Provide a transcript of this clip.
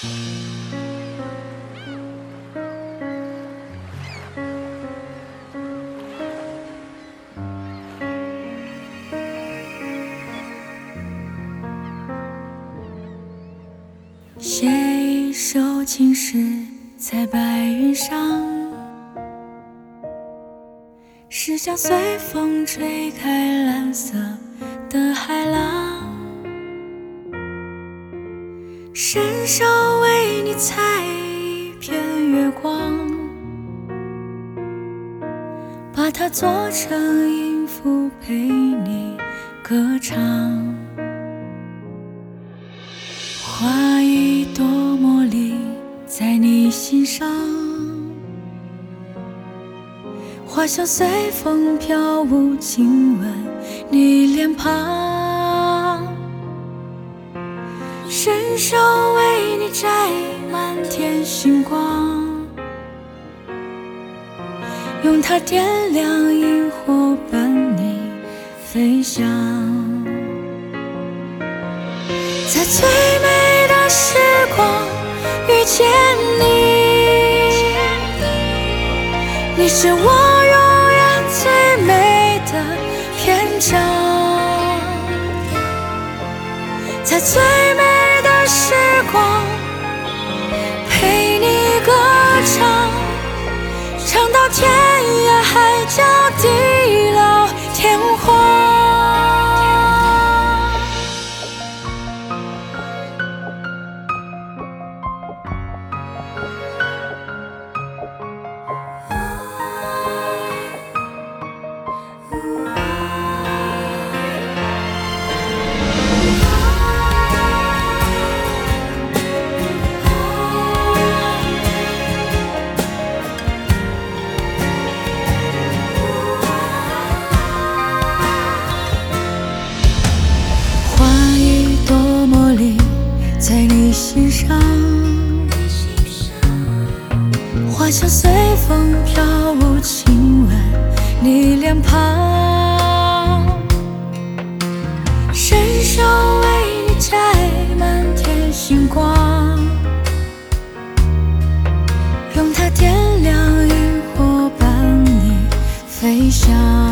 写一首情诗在白云上，是想随风吹开蓝色的海浪，伸手为你采一片月光，把它做成音符陪你歌唱。画一朵茉莉在你心上，花香随风飘舞，亲吻你脸庞，伸手为你摘满天星光，用它点亮萤火，伴你飞翔。在最美的时光遇见你，你是我永远最美的篇章。在最美的时光陪你歌唱，唱到天涯海角地老天荒。在你心上，花香随风飘舞，亲吻你脸庞，伸手为你摘满天星光，用它点亮萤火，伴你飞翔。